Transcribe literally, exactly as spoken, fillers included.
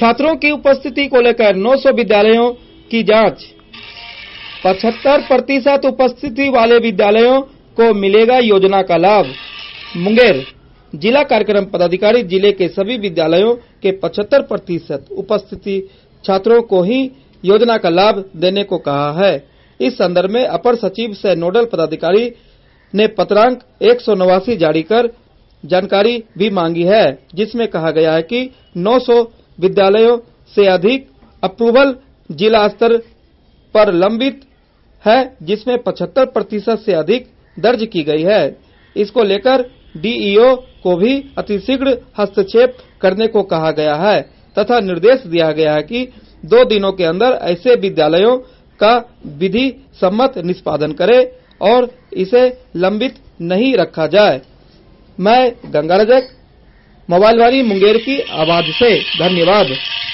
छात्रों की उपस्थिति को लेकर नौ सौ विद्यालयों की जांच। पचहत्तर प्रतिशत उपस्थिति वाले विद्यालयों को मिलेगा योजना का लाभ। मुंगेर जिला कार्यक्रम पदाधिकारी जिले के सभी विद्यालयों के पचहत्तर प्रतिशत उपस्थिति छात्रों को ही योजना का लाभ देने को कहा है। इस संदर्भ में अपर सचिव से नोडल पदाधिकारी ने पत्रांक एक सौ नवासी जारी कर जानकारी भी मांगी है, जिसमें कहा गया है कि नौ सौ विद्यालयों से अधिक अप्रूवल जिला स्तर पर लंबित है, जिसमें पचहत्तर प्रतिशत से अधिक दर्ज की गई है। इसको लेकर डीईओ को भी अतिशीघ्र हस्तक्षेप करने को कहा गया है तथा निर्देश दिया गया है कि दो दिनों के अंदर ऐसे विद्यालयों का विधि सम्मत निष्पादन करे और इसे लंबित नहीं रखा जाए। मैं गंगा रजक, मोबाइल वाली मुंगेर की आवाज से धन्यवाद।